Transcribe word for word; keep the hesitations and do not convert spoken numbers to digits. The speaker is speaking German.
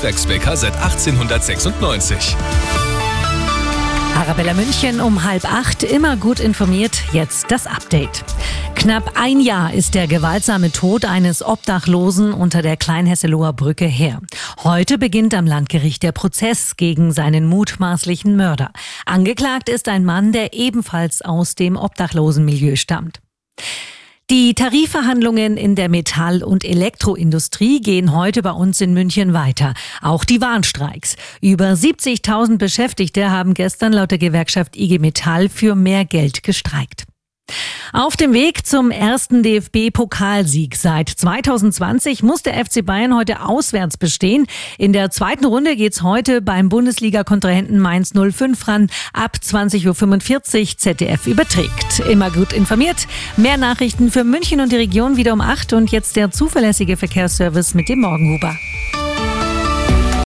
Handwerksbäcker seit achtzehnhundertsechsundneunzig. Arabella München um halb acht, immer gut informiert, jetzt das Update. Knapp ein Jahr ist der gewaltsame Tod eines Obdachlosen unter der Kleinhesseloher Brücke her. Heute beginnt am Landgericht der Prozess gegen seinen mutmaßlichen Mörder. Angeklagt ist ein Mann, der ebenfalls aus dem Obdachlosenmilieu stammt. Die Tarifverhandlungen in der Metall- und Elektroindustrie gehen heute bei uns in München weiter. Auch die Warnstreiks. Über siebzigtausend Beschäftigte haben gestern laut der Gewerkschaft I G Metall für mehr Geld gestreikt. Auf dem Weg zum ersten D F B-Pokalsieg seit zweitausendzwanzig muss der F C Bayern heute auswärts bestehen. In der zweiten Runde geht's heute beim Bundesliga-Kontrahenten Mainz null fünf ran. Ab zwanzig Uhr fünfundvierzig Z D F überträgt. Immer gut informiert. Mehr Nachrichten für München und die Region wieder um acht. Und jetzt der zuverlässige Verkehrsservice mit dem Morgenhuber.